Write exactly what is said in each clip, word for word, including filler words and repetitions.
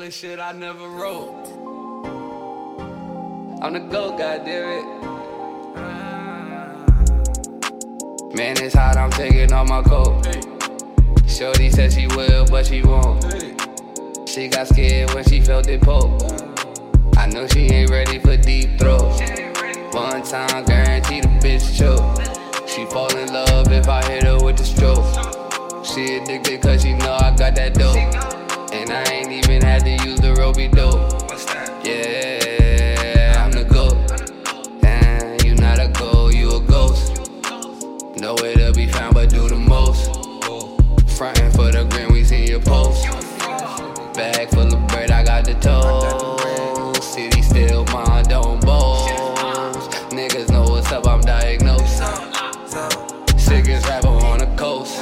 of shit I never wrote. I'm the GOAT, goddammit. Man, it's hot, I'm taking off my coat. Shorty said she will, but she won't. She got scared when she felt it poke. I know she ain't ready for deep throat. One time, guarantee the bitch choke. She fall in love if I hit her with the stroke. She addicted cause she know I got that dope. And I ain't even had to use the Roby dope. Yeah, I'm the GOAT. And you not a GOAT, you a ghost. Nowhere to be found but do the most. Frontin' for the green, we seen your post. Bag full of bread, I got the toast. City still mine, don't boast. Niggas know what's up, I'm diagnosed. Sickest rapper on the coast.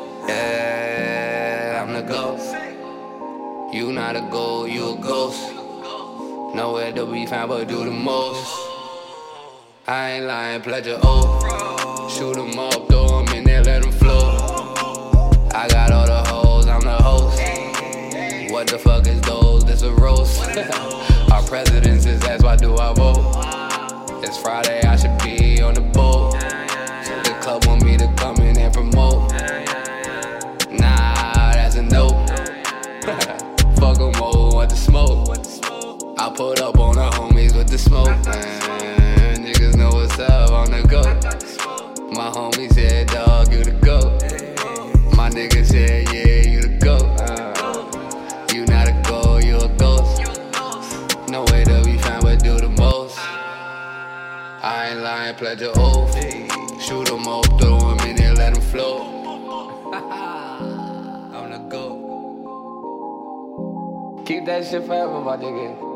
Yeah, I'm the GOAT. You not a GOAT, you a ghost. Nowhere to be found but do the most. I ain't lying, pledge an oath. Shoot 'em up, throw 'em in there, let 'em flow. I got all the hoes, I'm the host. What the fuck is those? This a roast. Our presidents is asked, why do I vote? It's Friday, I should be on the boat. The club want me to come in and promote. Nah, that's a no. Fuck 'em all, want the smoke. I pulled up on the homies with the smoke. Man, niggas know what's up, I'm the GOAT. My homie said, dog, you the GOAT. My nigga said, yeah, you the GOAT. Uh, you not a GOAT, you a ghost. No way to be found but do the most. I ain't lying, pledge an oath. Shoot 'em up, throw 'em in there, let 'em flow. I'm the GOAT. Keep that shit forever, my nigga.